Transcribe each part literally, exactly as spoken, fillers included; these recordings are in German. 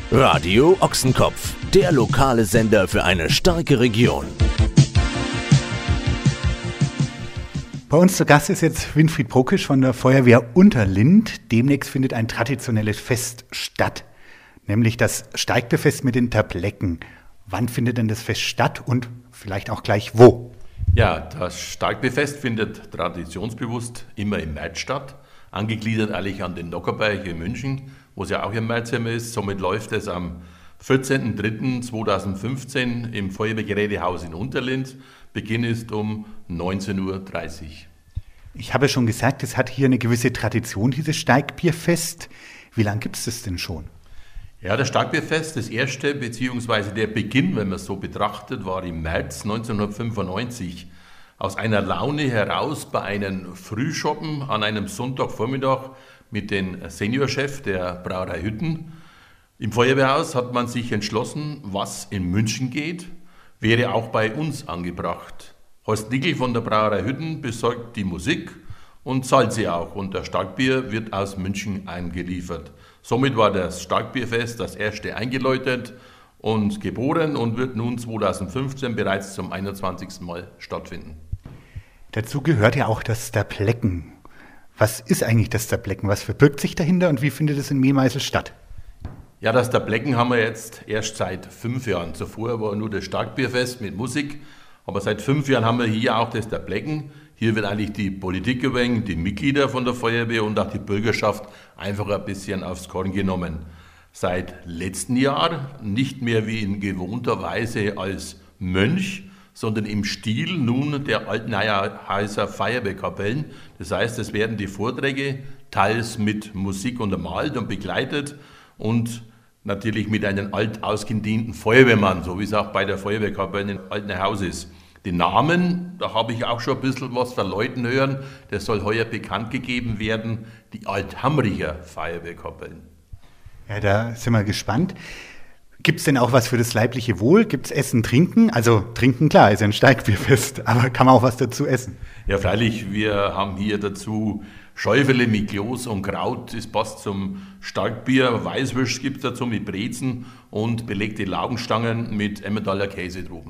Radio Ochsenkopf, der lokale Sender für eine starke Region. Bei uns zu Gast ist jetzt Winfried Prokisch von der Feuerwehr Unterlind. Demnächst findet ein traditionelles Fest statt, nämlich das Steigbierfest mit den Tablecken. Wann findet denn das Fest statt und vielleicht auch gleich wo? Ja, das Steigbierfest findet traditionsbewusst immer im März statt, angegliedert eigentlich an den Nockerberg in München, wo es ja auch im März immer ist. Somit läuft es am vierzehnten dritten zweitausendfünfzehn im Feuerwehrgerätehaus in Unterlind. Beginn ist um neunzehn Uhr dreißig. Ich habe schon gesagt, es hat hier eine gewisse Tradition, dieses Steigbierfest. Wie lange gibt es das denn schon? Ja, das Steigbierfest, das erste, beziehungsweise der Beginn, wenn man es so betrachtet, war im März neunzehnhundertfünfundneunzig. Aus einer Laune heraus bei einem Frühschoppen an einem Sonntagvormittag mit dem Seniorchef der Brauerei Hütten. Im Feuerwehrhaus hat man sich entschlossen, was in München geht, wäre auch bei uns angebracht. Horst Nickel von der Brauerei Hütten besorgt die Musik und zahlt sie auch. Und das Starkbier wird aus München eingeliefert. Somit war das Starkbierfest das erste eingeläutet und geboren und wird nun zweitausendfünfzehn bereits zum einundzwanzigsten Mal stattfinden. Dazu gehört ja auch das Stablecken. Was ist eigentlich das Stablecken? Was verbirgt sich dahinter und wie findet es in Mehmeisel statt? Ja, das Stablecken haben wir jetzt erst seit fünf Jahren. Zuvor war nur das Starkbierfest mit Musik, aber seit fünf Jahren haben wir hier auch das Stablecken. Hier wird eigentlich die Politik gewählt, die Mitglieder von der Feuerwehr und auch die Bürgerschaft einfach ein bisschen aufs Korn genommen. Seit letztem Jahr nicht mehr wie in gewohnter Weise als Mönch, sondern im Stil nun der Altneuhäuser Feuerwehrkapellen. Das heißt, es werden die Vorträge teils mit Musik untermalt und begleitet und natürlich mit einem alt ausgedienten Feuerwehrmann, so wie es auch bei der Feuerwehrkapelle in Altneuhaus ist. Den Namen, da habe ich auch schon ein bisschen was von Leuten hören, der soll heuer bekannt gegeben werden, die Althamricher Feuerwehrkapellen. Ja, da sind wir gespannt. Gibt es denn auch was für das leibliche Wohl? Gibt es Essen, Trinken? Also Trinken, klar, ist ja ein Steigbierfest, aber kann man auch was dazu essen? Ja, freilich, wir haben hier dazu Schäufele mit Kloß und Kraut, das passt zum Starkbier. Weißwürst gibt es dazu mit Brezen und belegte Laugenstangen mit Emmentaler Käse droben.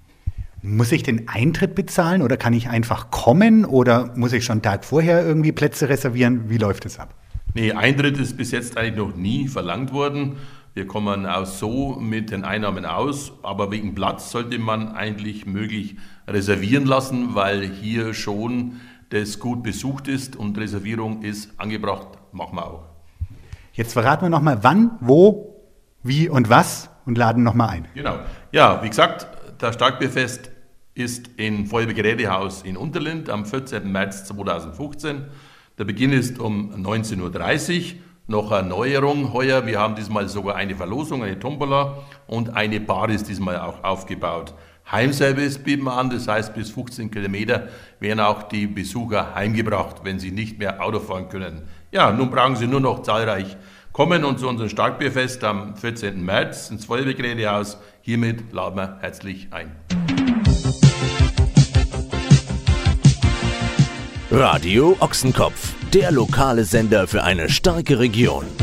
Muss ich den Eintritt bezahlen oder kann ich einfach kommen oder muss ich schon einen Tag vorher irgendwie Plätze reservieren? Wie läuft es ab? Nee, Eintritt ist bis jetzt eigentlich noch nie verlangt worden. Wir kommen auch so mit den Einnahmen aus, aber wegen Platz sollte man eigentlich möglich reservieren lassen, weil hier schon das gut besucht ist und Reservierung ist angebracht, machen wir auch. Jetzt verraten wir nochmal wann, wo, wie und was und laden nochmal ein. Genau. Ja, wie gesagt, das Starkbierfest ist im Feuerwehrgerätehaus in Unterlind am vierzehnten März zweitausendfünfzehn. Der Beginn ist um neunzehn Uhr dreißig. Noch eine Neuerung heuer. Wir haben diesmal sogar eine Verlosung, eine Tombola und eine Bar ist diesmal auch aufgebaut. Heimservice bieten wir an, das heißt bis fünfzehn Kilometer werden auch die Besucher heimgebracht, wenn sie nicht mehr Auto fahren können. Ja, nun brauchen sie nur noch zahlreich kommen und zu unserem Starkbierfest am vierzehnten März ins Feuerwehrgerätehaus. Hiermit laden wir herzlich ein. Radio Ochsenkopf, der lokale Sender für eine starke Region.